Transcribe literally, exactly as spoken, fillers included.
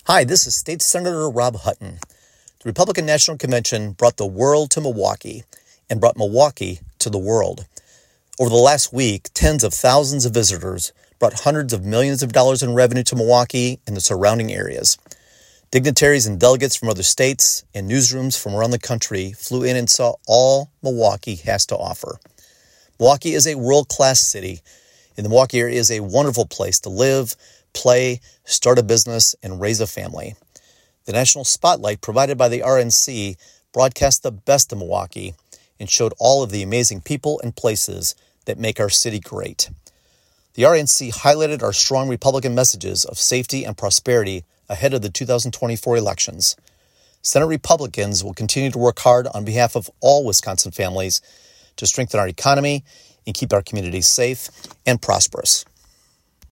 Hi, this is State Senator Rob Hutton. The Republican National Convention brought the world to Milwaukee and brought Milwaukee to the world. Over the last week, tens of thousands of visitors brought hundreds of millions of dollars in revenue to Milwaukee and the surrounding areas. Dignitaries and delegates from other states and newsrooms from around the country flew in and saw all Milwaukee has to offer. Milwaukee is a world-class city, and the Milwaukee area is a wonderful place to live, play, start a business, and raise a family. The national spotlight provided by the R N C broadcast the best of Milwaukee and showed all of the amazing people and places that make our city great. The R N C highlighted our strong Republican messages of safety and prosperity ahead of the two thousand twenty-four elections. Senate Republicans will continue to work hard on behalf of all Wisconsin families to strengthen our economy and keep our communities safe and prosperous.